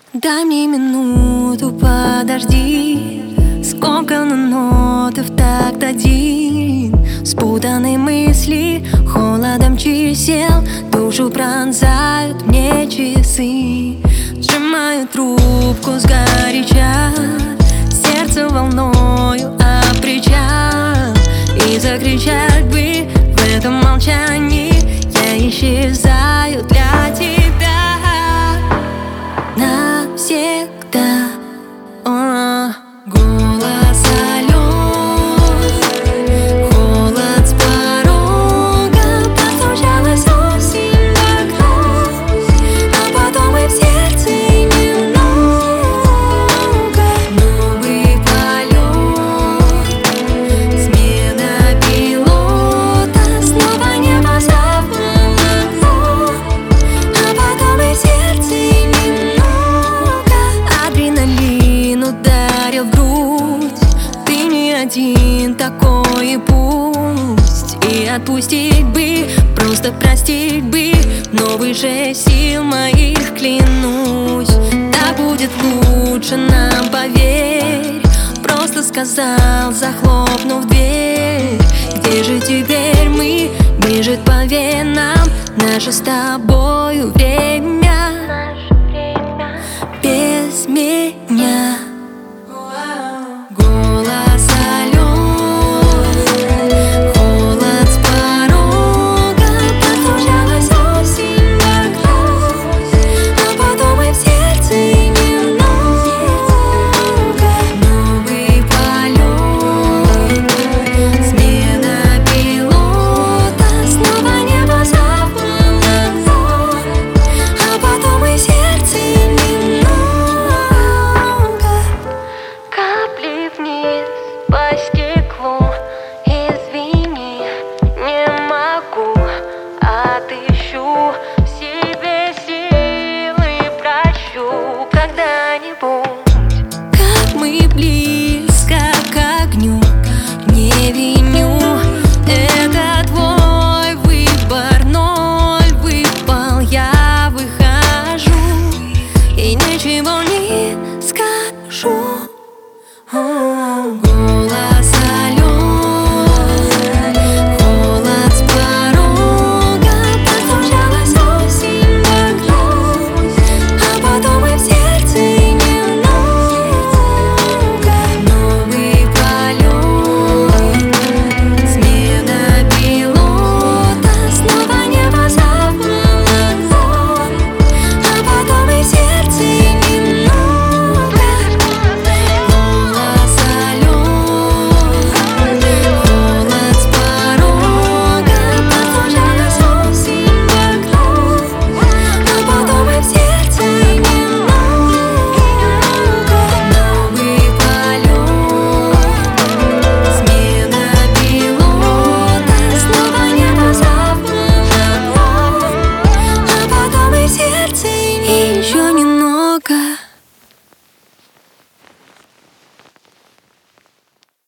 Дай мне минуту, подожди. Сколько на ноты в такт один. Спутанные мысли холодом чисел душу пронзают мне часы. Сжимаю трубку сгоряча, сердце волною опричал. И закричать бы в этом молчании: я исчезаю для тебя навсегда. Голос слез, холод с порога, постучалась осень в окно, а потом и в сердце немного. Новый полет, смена пилота, снова небо запомогло, а потом и в сердце немного. Адреналин ударил в грудь, ты не один такой, и пусть. И отпустить бы, просто простить бы, но выше сил моих клянусь. Так будет лучше нам, поверь, просто сказал, захлопнув дверь. Где же теперь мы? Бежит по венам наше с тобою время без меня. Голос слез, холод с порога, постучалась осень в окно, а потом и в сердце немного. Новый полет, смена пилота, снова небо запомогло, а потом и в сердце немного. Капли вниз по стеклу, извини, не могу. Отыщу в себе силы, прощу когда-нибудь. Как мы близко к огню, не виню, это твой выбор, ноль выпал, я выхожу, и ничего не